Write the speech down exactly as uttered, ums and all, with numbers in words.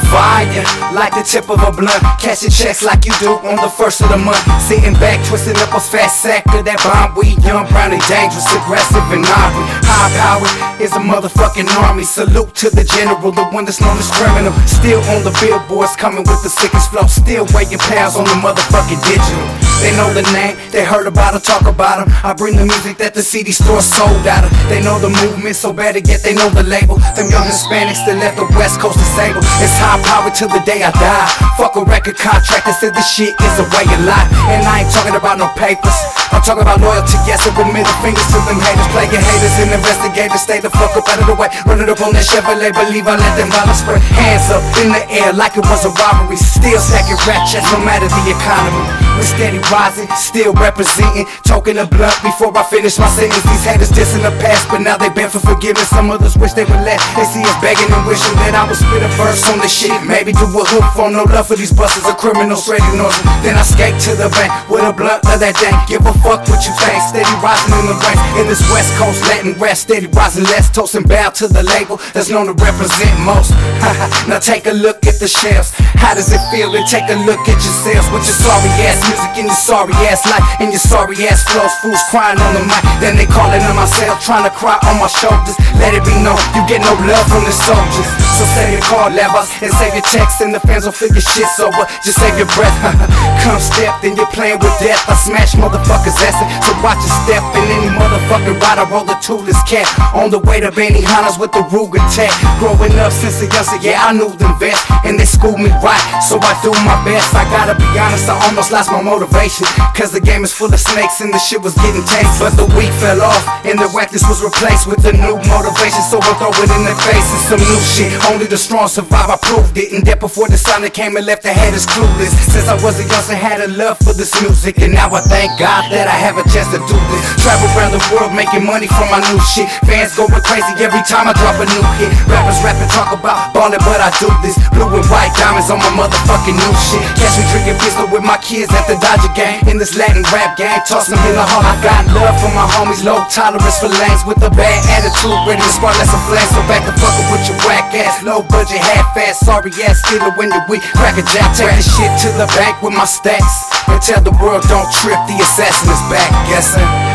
fire, like the tip of a blunt. Cashing checks like you do on the first of the month. Sitting back, twisting up a fat sack of that bomb weed. Young, brown, and dangerous, aggressive, and angry. High power is a motherfucking army. Salute to the general, the one that's known as criminal. Still on the billboards, coming with the sickest flow. Still weighing pounds on the motherfucking digital. They know the name, they heard about him, talk about him. I bring the music that the C D store sold out of. They know the movement so bad to get, they know the label. Them young Hispanics that left the West Coast disabled. It's high power till the day I die. Fuck a record contract that said this shit is a way of life. And I ain't talking about no papers, I'm talking about loyalty, yes, with middle fingers to them haters. Playing haters and investigators, stay the fuck up out of the way. Running up on that Chevrolet, believe I let them violence spray. Hands up in the air like it was a robbery. Still stacking rap checks no matter the economy. We steady rising, still representing. Choking the blunt before I finish my sentence. These haters dissing the past, but now they beg for forgiveness. Some others wish they would let. They see us begging and wishing that I would spit a verse on the shit. Maybe do a hook for no love for these busters or criminals ready noise. Then I skate to the bank with a blunt of that dank. Give a fuck what you think. Steady rising in the ranks in this West Coast Latin rap. Steady rising, less toast and bow to the label that's known to represent most. Now take a look at the shelves. How does it feel to take a look at yourselves with your sorry ass music and your sorry ass life and your sorry ass flows? Fools crying on the mic, then they calling on myself, trying to cry on my shoulders. Let it be known, you get no love from the soldiers. So save your car levers and save your checks, and the fans will figure shit's over. Just save your breath. Come step, then you're playing with death. I smash motherfuckers' asses, so watch your step. And any motherfucking ride, I roll the toothless cat. On the way to Benihana's with the Ruger tech. Growing up since a youngster, yeah, I knew them vets, and they schooled me right, so I do my best. I gotta be honest, I almost lost my motivation, cause the game is full of snakes and the shit was getting taste. But the weak fell off, and the whackness was replaced with the new motivation, so I throw it in their faces. Some new shit, only the strong survive, I proved it. And that before the sun that came and left the haters clueless. Since I was a youngster, had a love for this music, and now I thank God that I have a chance to do this. Travel around the world making money from my new shit. Fans going crazy every time I drop a new hit. Rappers rapping, talk about ballin', but I do this. Blue and white diamonds on my motherfucking new shit. Catch me drinking pistol with my kids at the Dodger game. In this Latin rap game, toss them in the hall. I got love for my homies, low tolerance for lanes with a bad attitude, ready to spark like some flames. So back the fuck up with your whack ass, low budget, half ass, sorry ass stealer when you're weak. Crack a jack, take this shit to the bank with my stacks, and tell the world don't trip, the assassin is back. Guessing.